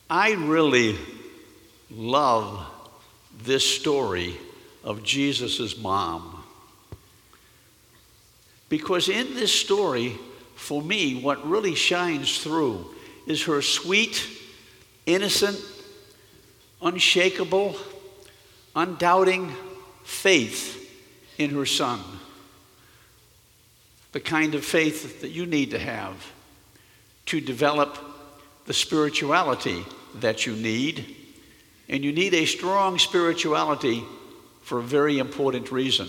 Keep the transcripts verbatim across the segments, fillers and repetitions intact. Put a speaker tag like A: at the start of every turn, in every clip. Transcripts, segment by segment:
A: I really love this story of Jesus' mom. Because in this story, for me, what really shines through is her sweet, innocent, unshakable, undoubting faith in her son. The kind of faith that you need to have to develop the spirituality that you need. And you need a strong spirituality for a very important reason.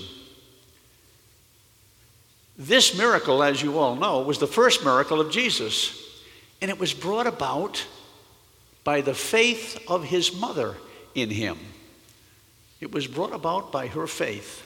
A: This miracle, as you all know, was the first miracle of Jesus. And it was brought about by the faith of his mother in him. It was brought about by her faith.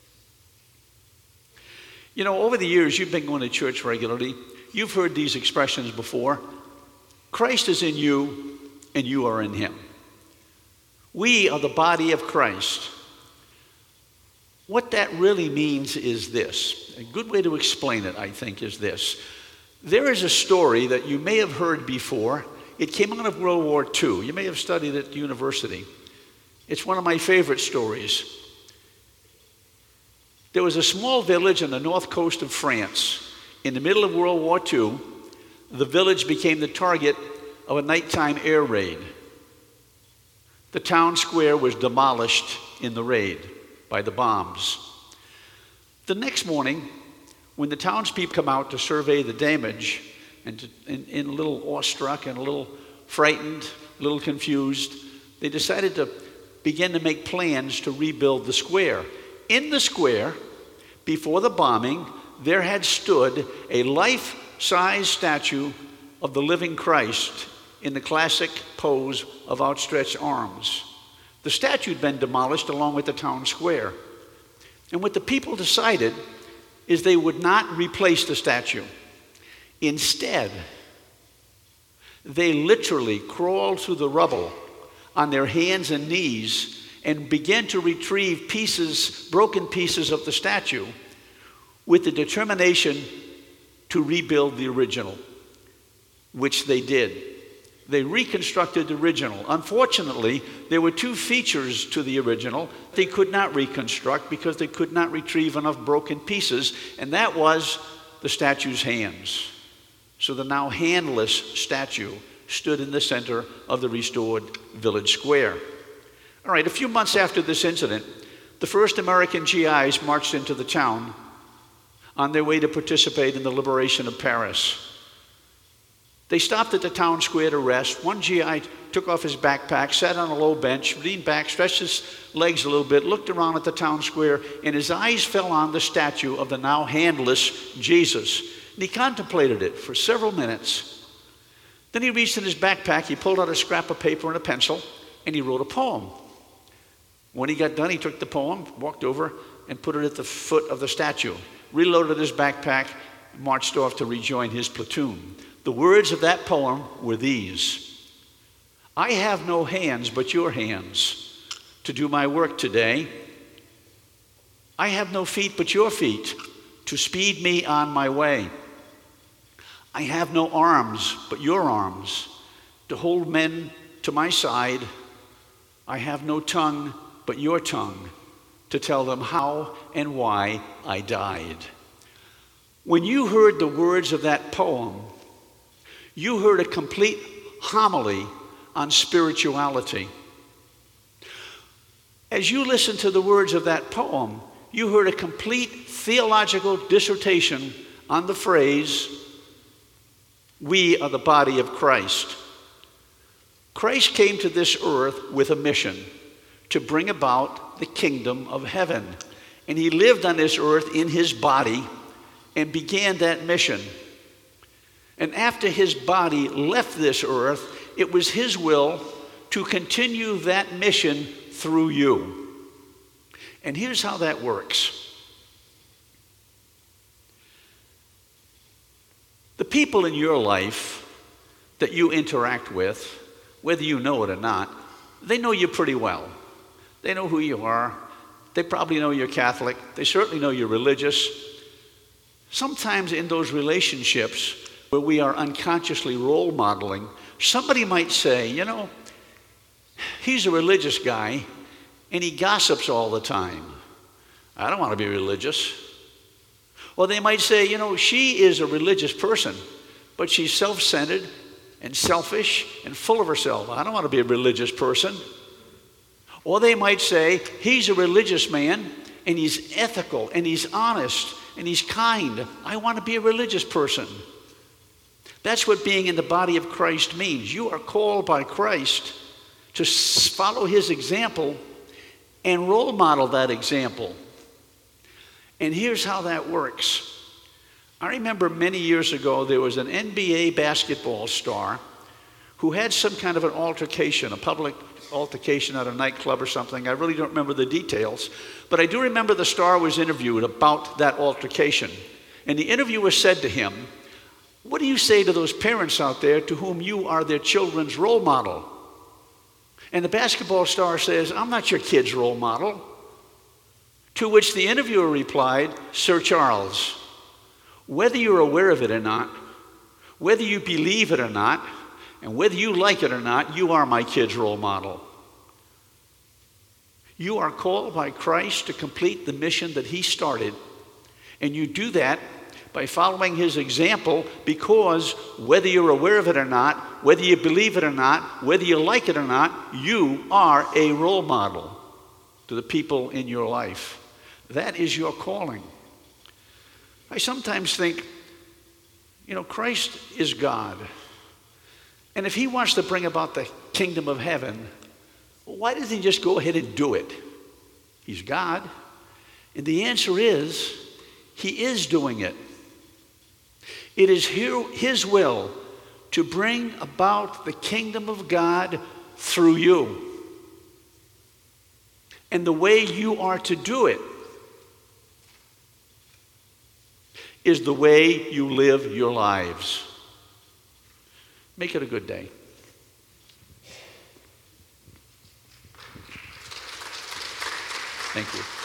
A: You know, over the years, you've been going to church regularly. You've heard these expressions before. Christ is in you, and you are in him. We are the body of Christ. What that really means is this. A good way to explain it, I think, is this. There is a story that you may have heard before. It came out of World War Two. You may have studied it at university. It's one of my favorite stories. There was a small village on the north coast of France. In the middle of World War Two, the village became the target of a nighttime air raid. The town square was demolished in the raid by the bombs. The next morning, when the townspeople come out to survey the damage, and, to, and, and a little awestruck and a little frightened, a little confused, they decided to begin to make plans to rebuild the square. In the square, before the bombing, there had stood a life-size statue of the living Christ in the classic pose of outstretched arms. The statue had been demolished along with the town square. And what the people decided is they would not replace the statue. Instead, they literally crawled through the rubble on their hands and knees and began to retrieve pieces, broken pieces of the statue with the determination to rebuild the original, which they did. They reconstructed the original. Unfortunately, there were two features to the original they could not reconstruct because they could not retrieve enough broken pieces, and that was the statue's hands. So the now handless statue stood in the center of the restored village square. All right, a few months after this incident, the first American G Is marched into the town on their way to participate in the liberation of Paris. They stopped at the town square to rest. One G I took off his backpack, sat on a low bench, leaned back, stretched his legs a little bit, looked around at the town square, and his eyes fell on the statue of the now handless Jesus. And he contemplated it for several minutes. Then he reached in his backpack, he pulled out a scrap of paper and a pencil, and he wrote a poem. When he got done, he took the poem, walked over, and put it at the foot of the statue, reloaded his backpack, marched off to rejoin his platoon. The words of that poem were these: I have no hands but your hands to do my work today. I have no feet but your feet to speed me on my way. I have no arms but your arms to hold men to my side. I have no tongue but your tongue to tell them how and why I died. When you heard the words of that poem, you heard a complete homily on spirituality. As you listened to the words of that poem, you heard a complete theological dissertation on the phrase, we are the body of Christ. Christ came to this earth with a mission to bring about the kingdom of heaven. And he lived on this earth in his body and began that mission. And after his body left this earth, it was his will to continue that mission through you. And here's how that works. The people in your life that you interact with, whether you know it or not, they know you pretty well. They know who you are. They probably know you're Catholic. They certainly know you're religious. Sometimes in those relationships, where we are unconsciously role modeling, somebody might say, you know, he's a religious guy and he gossips all the time. I don't want to be religious. Or they might say, you know, she is a religious person, but she's self-centered and selfish and full of herself. I don't want to be a religious person. Or they might say, he's a religious man and he's ethical and he's honest and he's kind. I want to be a religious person. That's what being in the body of Christ means. You are called by Christ to follow his example and role model that example. And here's how that works. I remember many years ago there was an N B A basketball star who had some kind of an altercation, a public altercation at a nightclub or something. I really don't remember the details, but I do remember the star was interviewed about that altercation. And the interviewer said to him, "What do you say to those parents out there to whom you are their children's role model?" And the basketball star says, "I'm not your kid's role model." To which the interviewer replied, "Sir Charles, whether you're aware of it or not, whether you believe it or not, and whether you like it or not, you are my kid's role model. You are called by Christ to complete the mission that he started, and you do that by following his example, because whether you're aware of it or not, whether you believe it or not, whether you like it or not, you are a role model to the people in your life. That is your calling." I sometimes think, you know, Christ is God. And if he wants to bring about the kingdom of heaven, why doesn't he just go ahead and do it? He's God. And the answer is, he is doing it. It is his will to bring about the kingdom of God through you. And the way you are to do it is the way you live your lives. Make it a good day. Thank you.